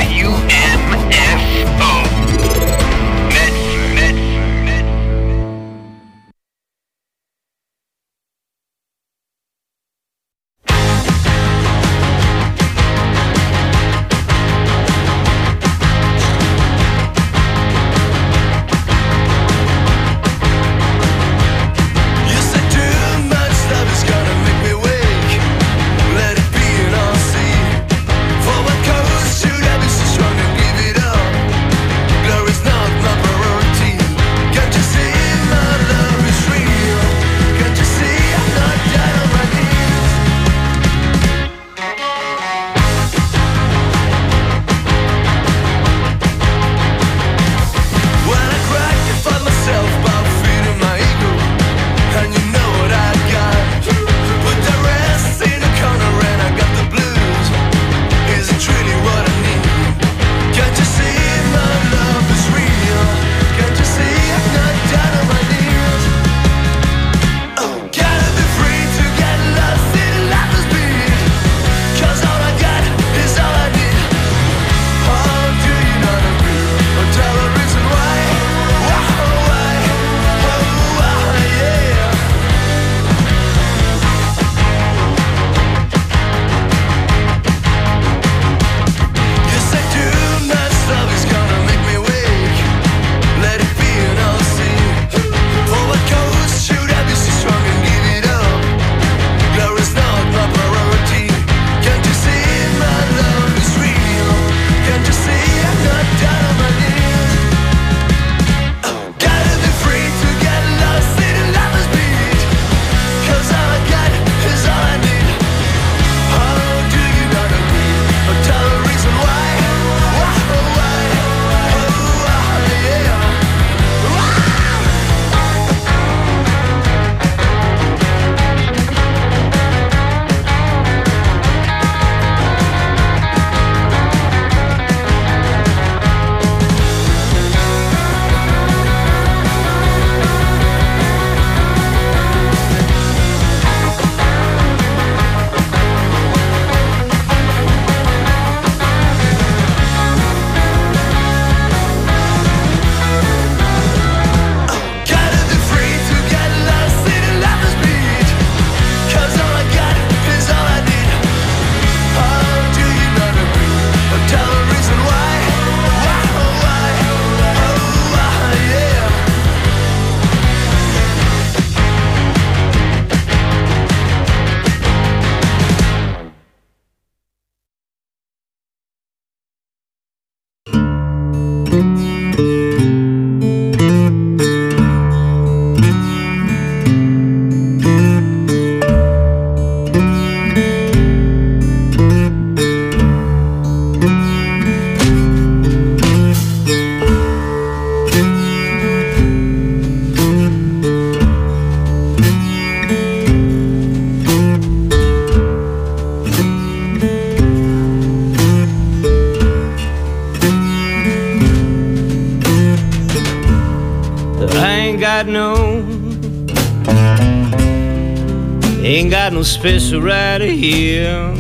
Ain't got no special right here.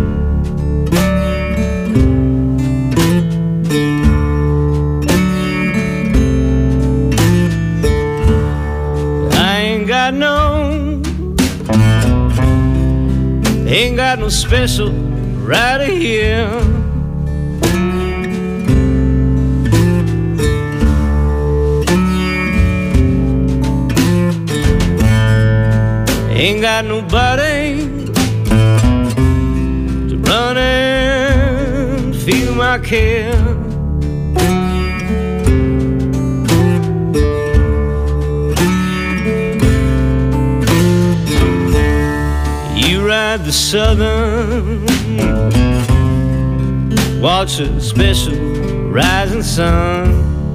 Ain't got no special right here. Ain't got nobody to run and feel my care. The southern, watch a special rising sun.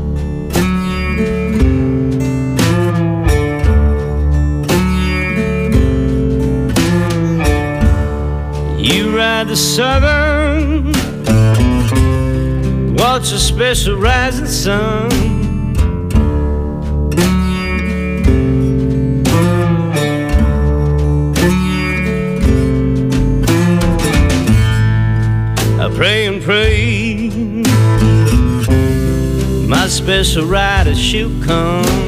You ride the southern, watch a special rising sun. Pray and pray baby, my special rider, she'll come.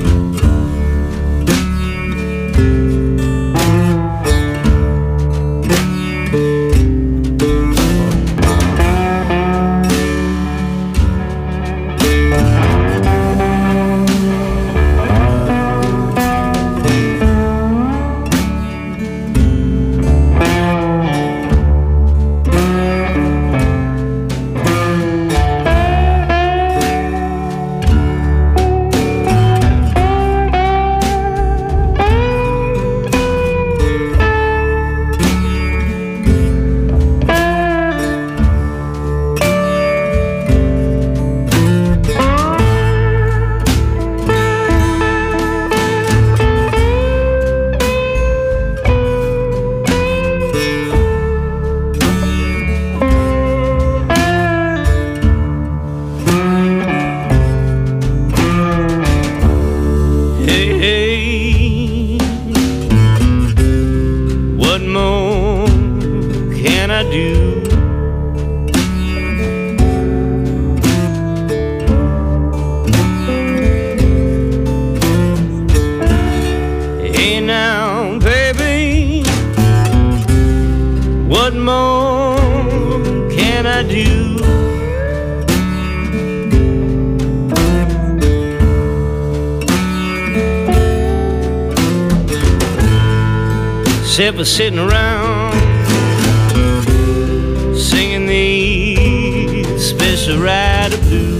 What more can I do? Hey now, baby, what more can I do? Except for sitting around singing these special rider blues.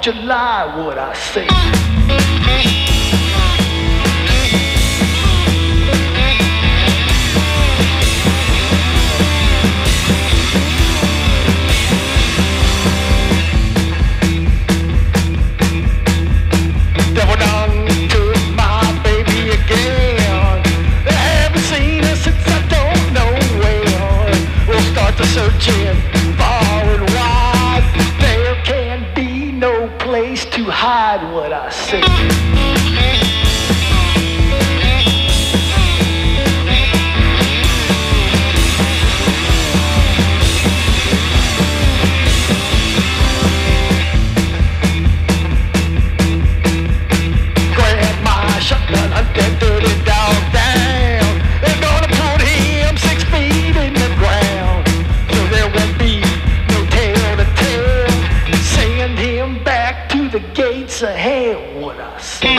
July, what I say. Devil done took my baby again. I haven't seen her since I don't know when. We'll start the searching far and wide. There can be no place to hide, what I say. Shotgun, hunt that dirty dog down. They're gonna put him 6 feet in the ground, so there won't be no tale to tell. Send him back to the gates of hell, what I say.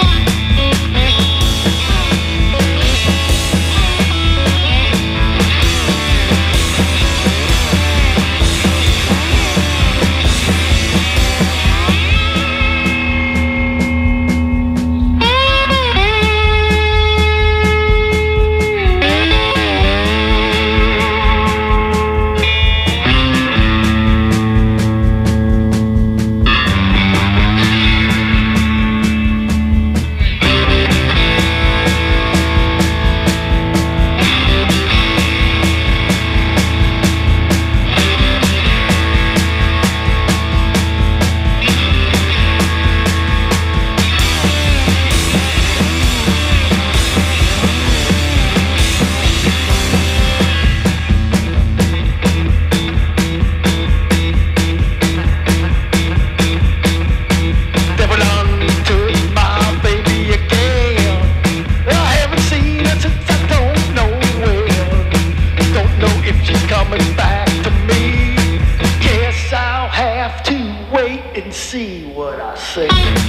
See what I say.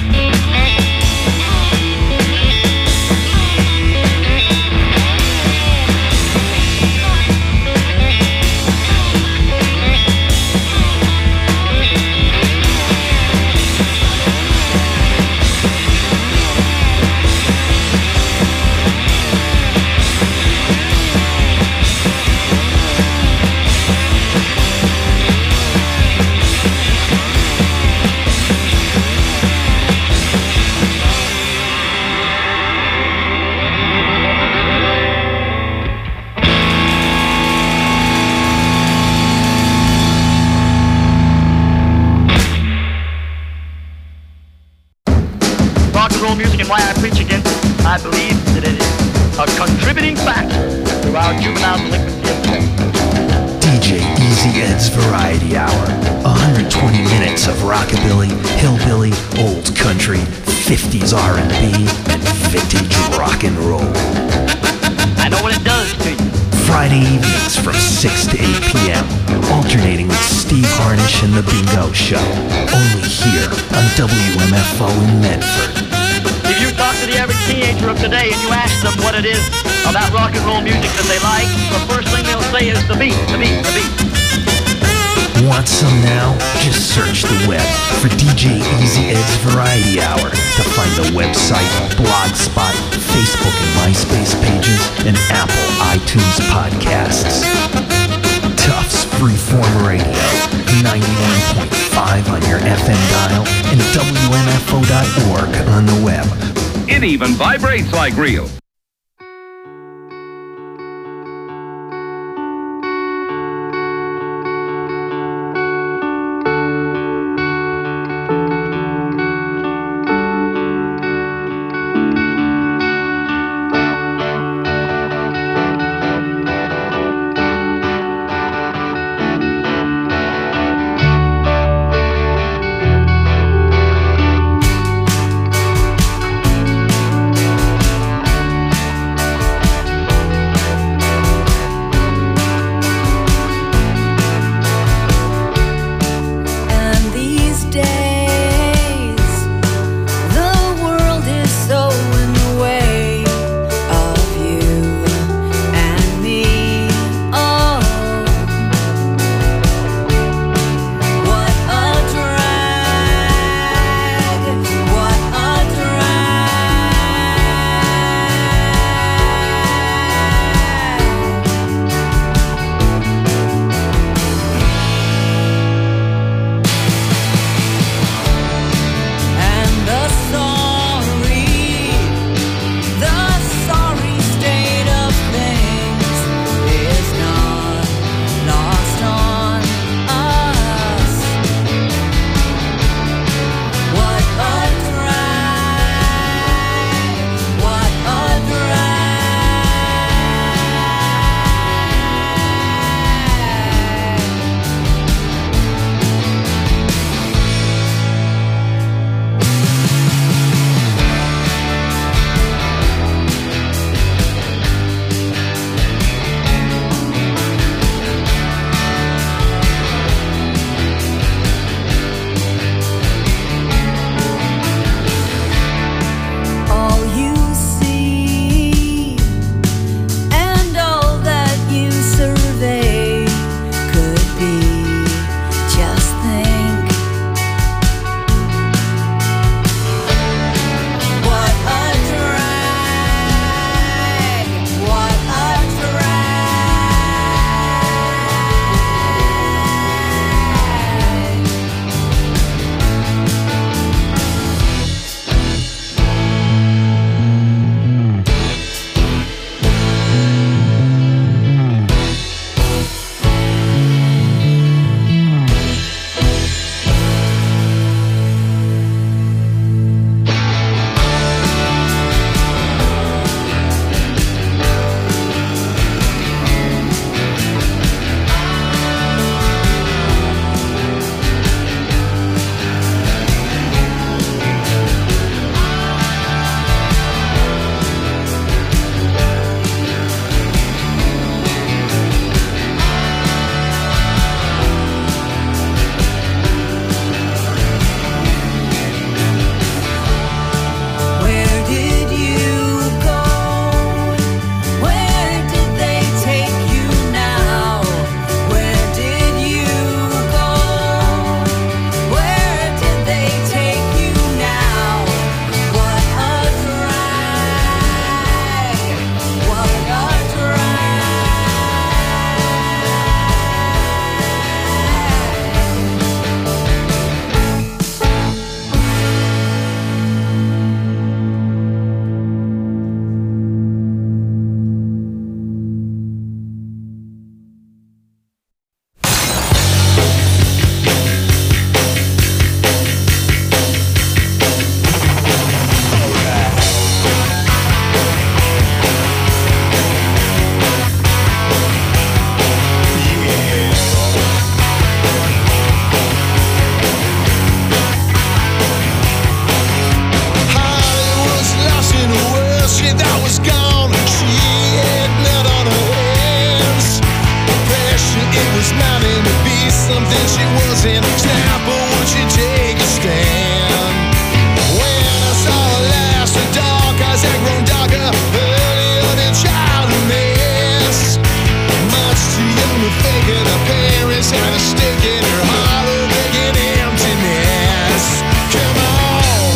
Why I preach against it, I believe that it is a contributing factor to our juvenile delinquency of DJ Easy Ed's Variety Hour. 120 minutes of rockabilly, hillbilly, old country, 50s R&B, and vintage rock and roll. I know what it does to you. Friday evenings from 6 to 8 p.m. Alternating with Steve Harnish and The Bingo Show. Only here on WMFO in Medford. If you talk to the average teenager of today and you ask them what it is about rock and roll music that they like, the first thing they'll say is the beat, the beat, the beat. Want some now? Just search the web for DJ Easy Ed's Variety Hour to find the website, Blogspot, Facebook and MySpace pages, and Apple iTunes podcasts. Tufts Freeform Radio, 91.5 on your FM dial and WMFO.org on the web. It even vibrates like real. something she wasn't. Snap, or would she take a stand? When I saw her last, her dark eyes had grown darker earlier than childhoodness. Much too young to fake it, the parents had a stake in her heart, a vacant emptiness. Come on.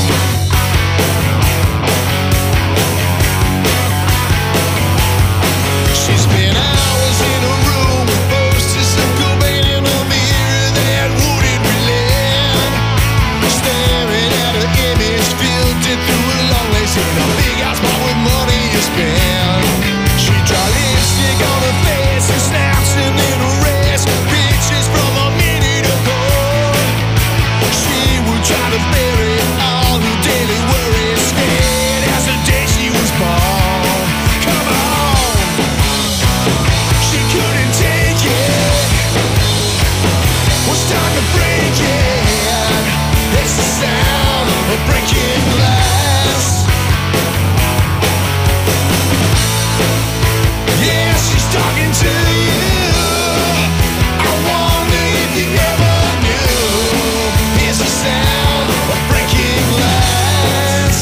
She spent hours in a room with posters of Cobain in a mirror that wouldn't relent. Staring at her image, filtered through a long lace in a big house bought with money you spend. She draw lipstick on her face and snaps and then erase pictures from a minute ago. She would try to bury all her daily worries, scared as the day she was born. Come on. She couldn't take it, was starting to break it. It's the sound of breaking glass. Yeah, she's talking to you. I wonder if you ever knew. It's the sound of breaking glass.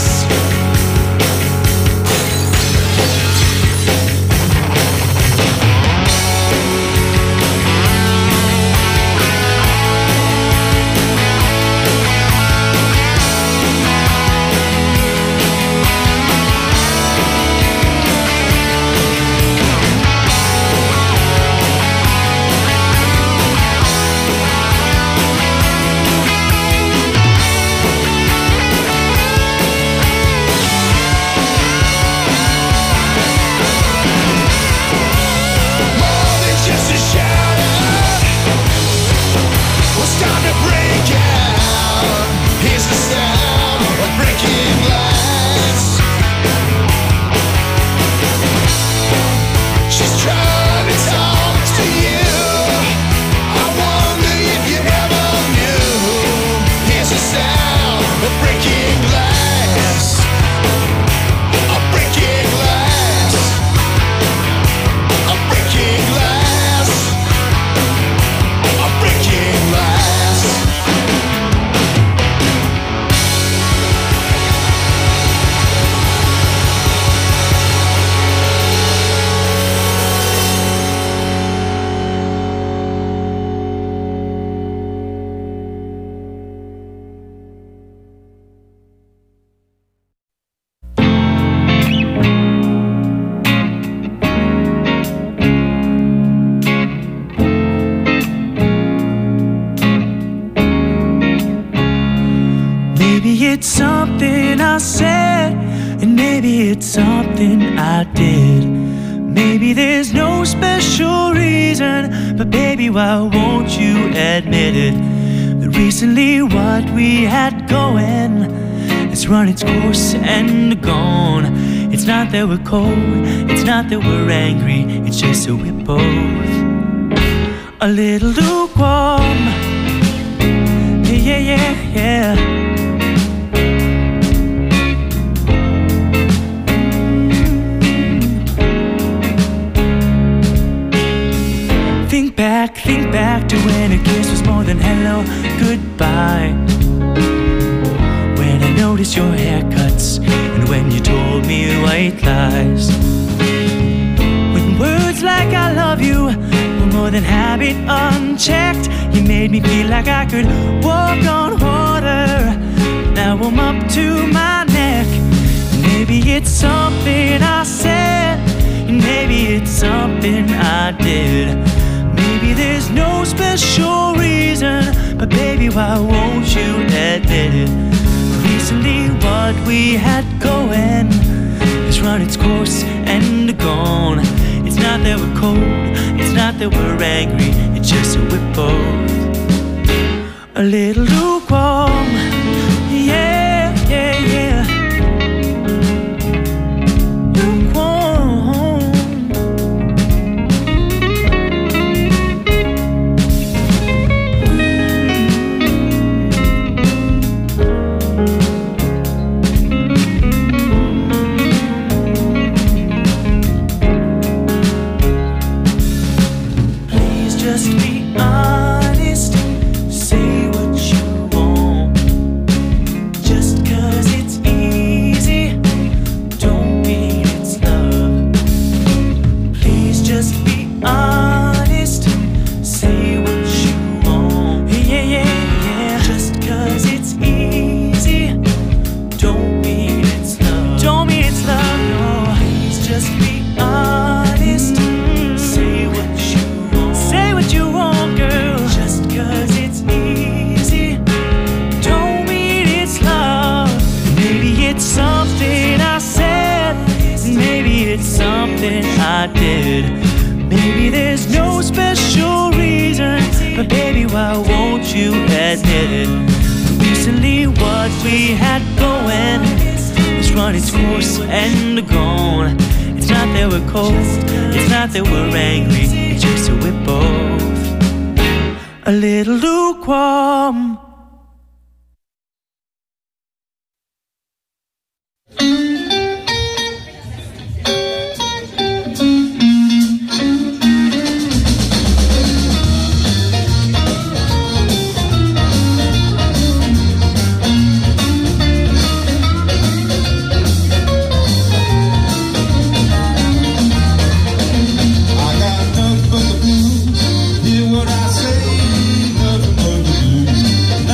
More than just a shadow, was time to break out. Here's the sound of breaking glass. She's trying to talk to you. I wonder if you ever knew. Here's the sound of breaking glass. Of breaking glass. Of breaking glass. Of breaking glass. Maybe it's something I said, and maybe it's something I did. Maybe there's no special reason, but baby, why won't you admit it? That recently what we had going has run its course and gone. It's not that we're cold, it's not that we're angry, it's just that we're both a little lukewarm. Yeah, yeah, yeah, yeah. Think back to when a kiss was more than hello, goodbye. When I noticed your haircuts and when you told me white lies. When words like I love you were more than habit unchecked, you made me feel like I could walk on water. Now I'm up to my neck. Maybe it's something I said, and maybe it's something I did. Maybe there's no special reason, but baby, why won't you admit it? Recently what we had going has run its course and gone. It's not that we're cold, it's not that we're angry, it's just that we're both a little lukewarm. Yeah, yeah, yeah. Just be honest to admit it. Recently what we had going is run its course and gone. It's not that we're cold, it's not that we're angry, it's just that we're both a little lukewarm. Hear what I say, nothing but the blues.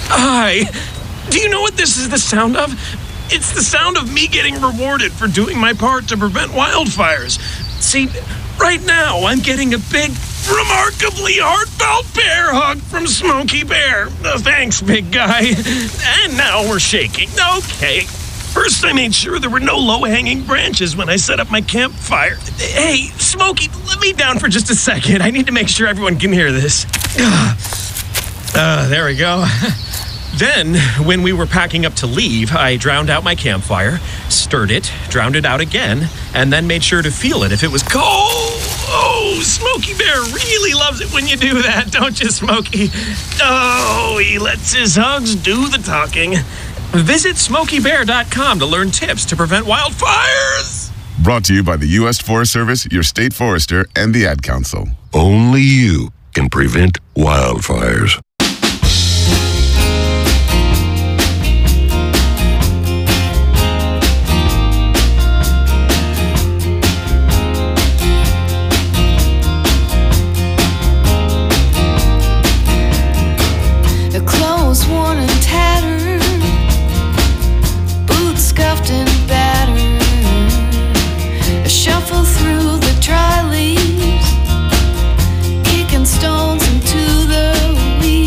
Hi. Do you know what this is the sound of? It's the sound of me getting rewarded for doing my part to prevent wildfires. See, right now I'm getting a big, remarkably heartfelt bear hug from Smokey Bear. Thanks, big guy. And now we're shaking. Okay. First, I made sure there were no low-hanging branches when I set up my campfire. Hey, Smokey, let me down for just a second. I need to make sure everyone can hear this. There we go. Then, when we were packing up to leave, I drowned out my campfire, stirred it, drowned it out again, and then made sure to feel it if it was cold. Oh, Smokey Bear really loves it when you do that, don't you, Smokey? Oh, he lets his hugs do the talking. Visit SmokeyBear.com to learn tips to prevent wildfires. Brought to you by the U.S. Forest Service, your state forester, and the Ad Council. Only you can prevent wildfires. Worn and tattered, boots scuffed and battered. I shuffle through the dry leaves, kicking stones into the weeds.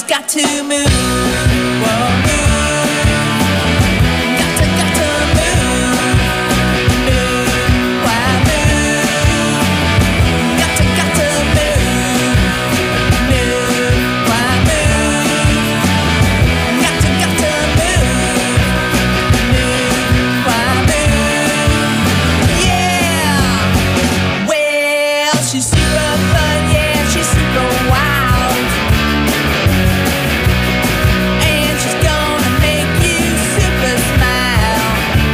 she's got to move. Whoa, move. Got to move. Move, why move? Got to move. Move, why move? Got to move. Move, why move? Yeah. Well, she's super fun, yeah, she's super wild. And she's gonna make you super smile.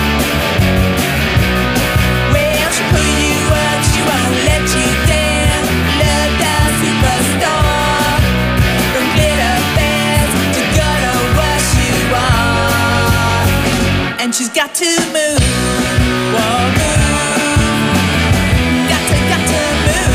Well, she'll pull you up, she won't let you down. Love down superstar. From glitter bands to gonna wash you off. And she's got to move. Whoa, move. Got to move.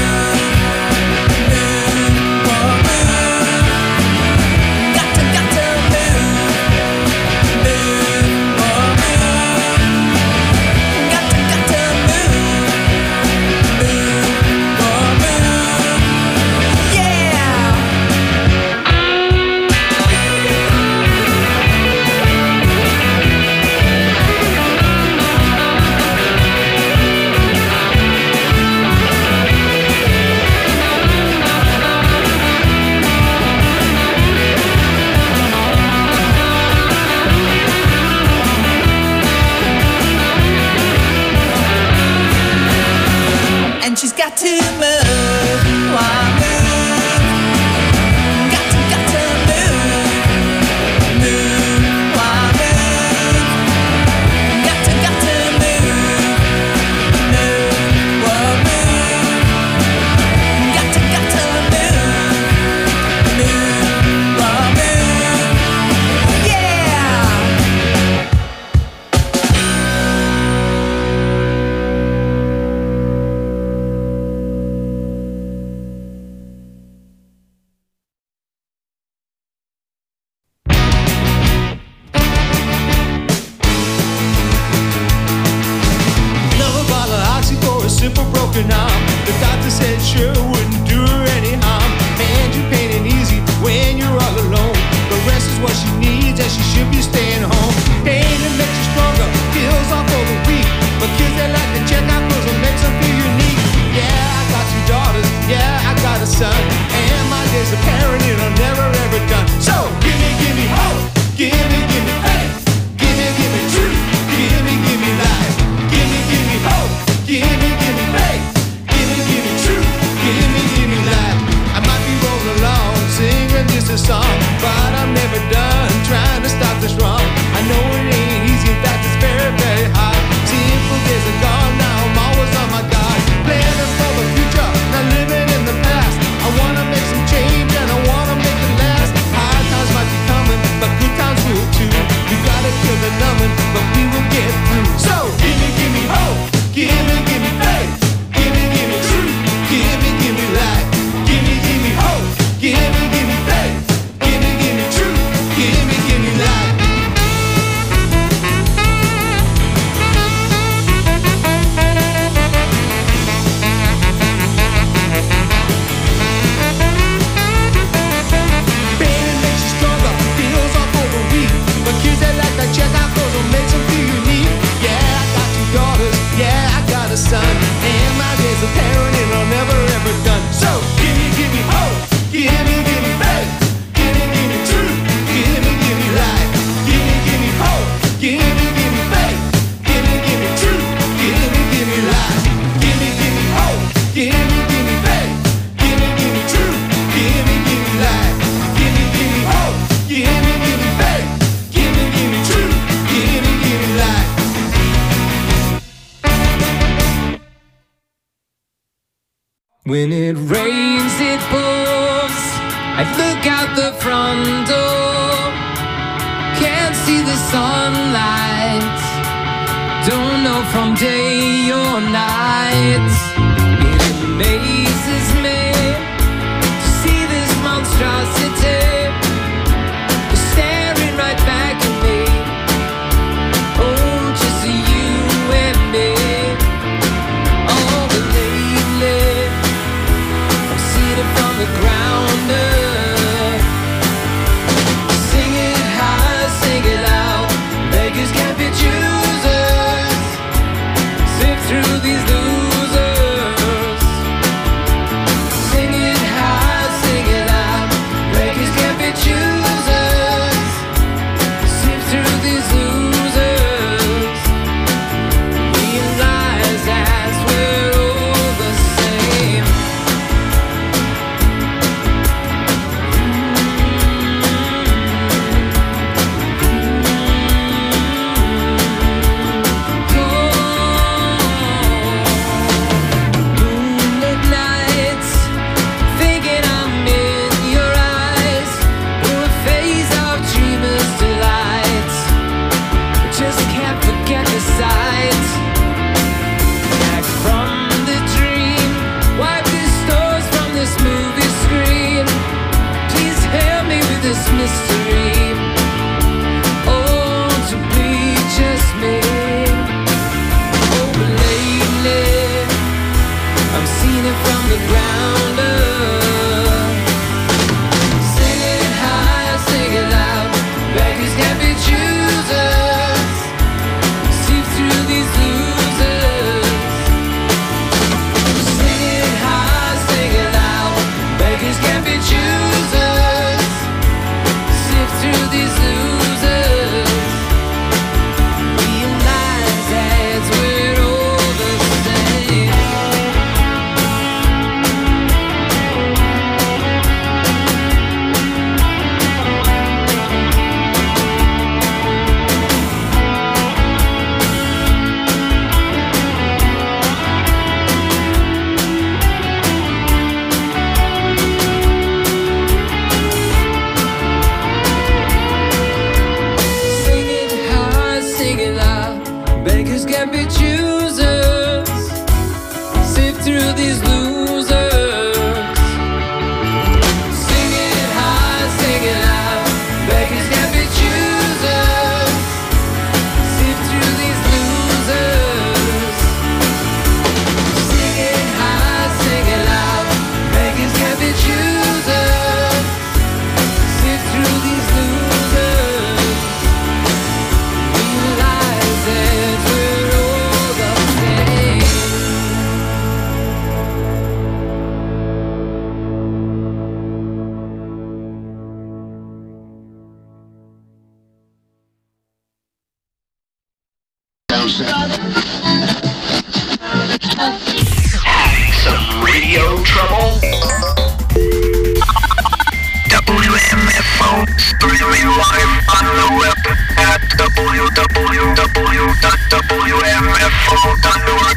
Move, whoa, move. Got to move. Move, whoa, move. Got to move. Move, whoa, move. Yeah. And she's got to move. Why move? Got to move. Move, why move? Got to move. Move, whoa, move. Got to move. Move, whoa, move. Yeah. Another bottle of oxy for a simple broken arm. The doctor said sure wouldn't do her any harm. And you're pain easy when you're all alone. The rest is what she needs and she should be staying home. Pain that makes you stronger, feels off for the weak. But kids they like to check out clothes and makes them feel unique. Yeah, I got 2 daughters, yeah, I got a son. And my days of parenting are never ever done. So give me hope, give me faith. Give me truth, give me life. Give me hope, give me faith. Give me truth, give me life. I might be rolling along, singing just a song, but I'm never done trying to stop this wrong. I know it ain't easy, in fact it's very, very hard. Simple days are gone, now I'm always on my guard. Planning for the future, not living in the past. I wanna make some change and I wanna make it last. Hard times might be coming, but good times will too. We gotta kill the numbing, but we will get through. So give me hope, give me faith. Give me truth, give me life. Give me hope, give me faith. Give me truth, give me life. Pain makes you stronger, feels off for the weak. But kids they like to check out clothes and makes them feel unique. Yeah, I got 2 daughters, yeah, I got a son. And my days of parenting are never ever done. So give me hope, give me faith. Give me truth, give me life. Give me hope, give me faith. Give me truth, give me life. Give me hope, give me faith. Give me truth, give me life. Give me hope, give me faith. Give me truth, give me life. When it rains, it pours. I look out the front door. Can't see the sunlight. Don't know from day or night. It amazes me to see this monstrosity staring right back at me. Oh, just you and me. Oh, but lately I'm seated from the ground up. Having some radio trouble? WMFO, streaming live on the web at www.wmfo.org.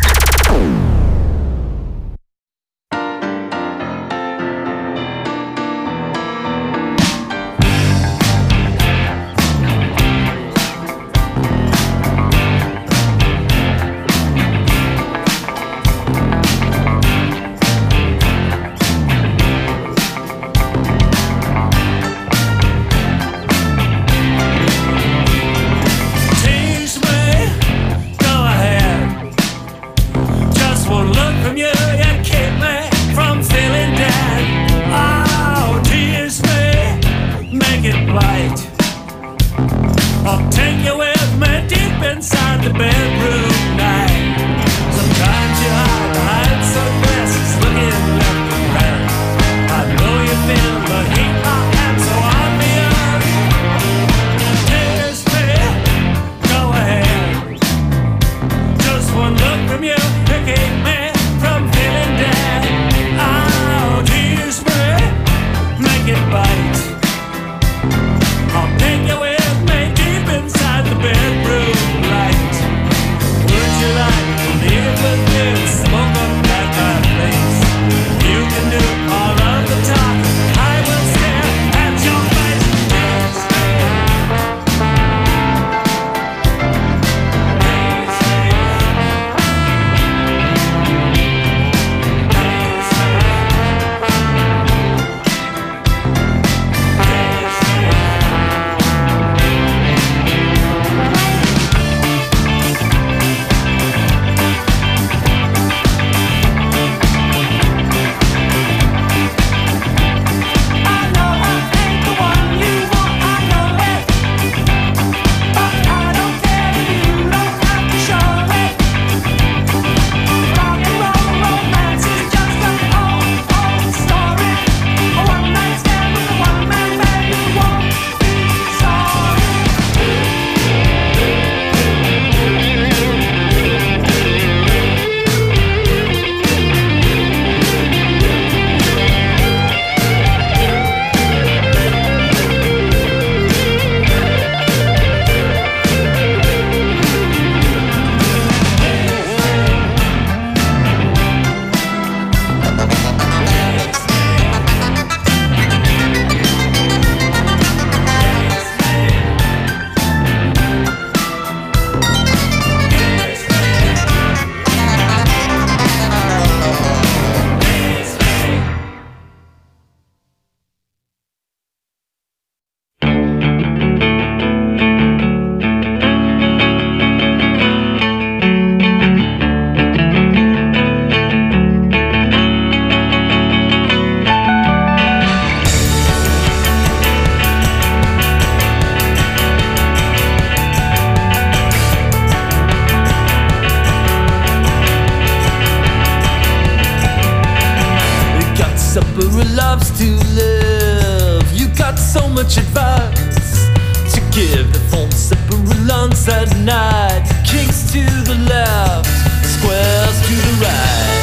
much advice to give the phone separate lungs at night. Kicks to the left, squares to the right.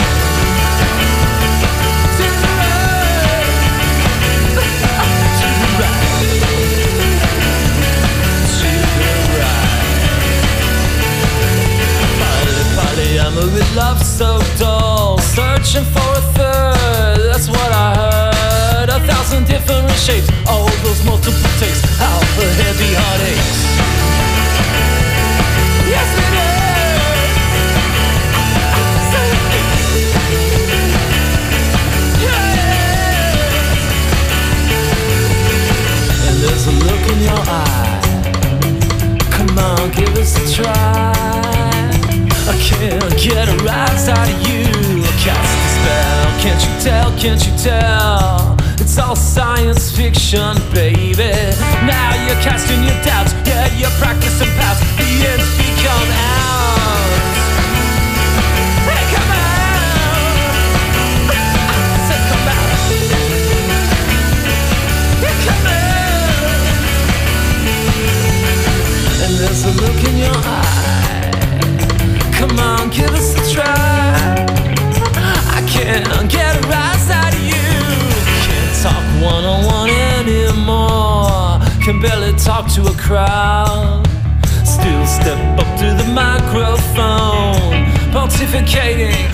To the right. To the right. To the right. Party, I'm a with love so dull, searching for a third. That's what I heard. 1,000 different shapes, all those multiple takes, how the heavy heartaches. Yes it is. Yeah. And there's a look in your eye. Come on, give us a try. I can't get a rise out of you. Cast a spell, can't you tell, can't you tell? It's all science fiction, baby. Now you're casting your doubts. Yeah, you're practicing past. The ends become out. Hey, come out. I said come out. Yeah, come out. And there's a look in your eye. talk to a crowd. Still step up to the microphone, pontificating.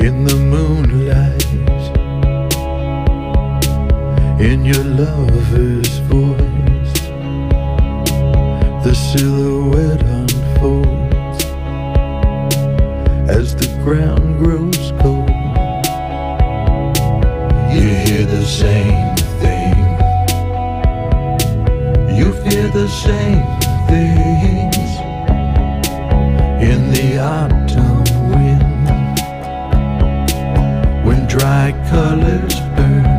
in the moonlight, in your lover's voice, the silhouette unfolds as the ground grows cold. You hear the same thing, you fear the same things in the autumn wind, when dry colors burn,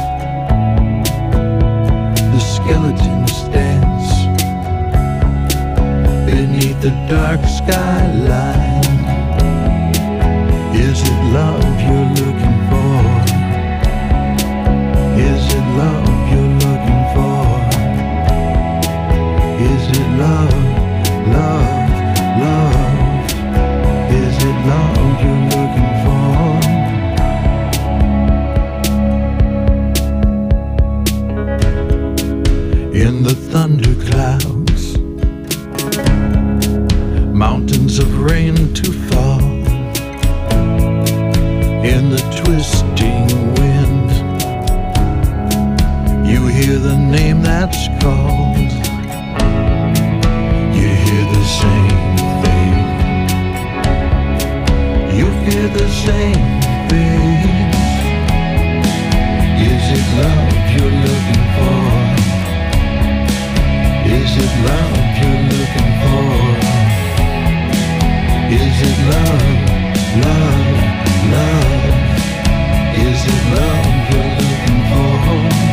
the skeletons dance beneath the dark skyline. Is it love you're looking for? Is it love you're looking for? Is it love, love, love? Is it love you're looking for? In the thunderclouds, mountains of rain to fall, in the twisting wind, you hear the name that's called. You hear the same thing, you fear the same things. Is it love you're looking for? Is it love you're looking for? Is it love, love, love? Is it love you're looking for?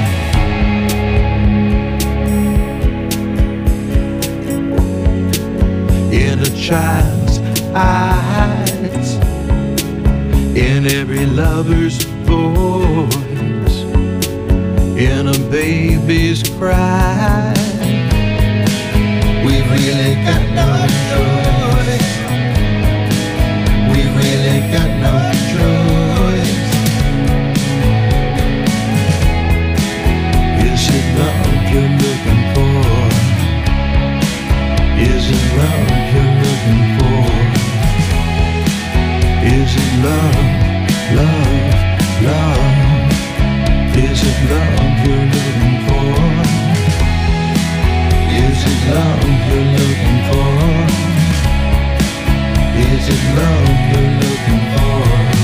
In a child's eyes, in every lover's voice, in a baby's cry, we've really got no choice. We've really got no choice. Is it love you're looking for? Is it love you're looking for? Is it love, love, love? Is it love you're looking for? Is it love you're looking for? Is it love you're looking for?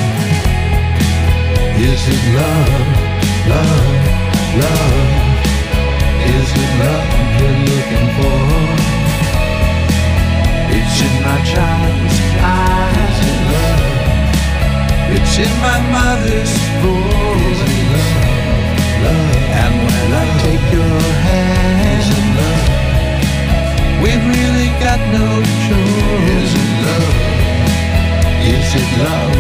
Is it love, love, love? Is it love you're looking for? It's in my child's eyes, it's in my mother's voice, and when I take your hand, we've really got no choice. Is it love? Is it love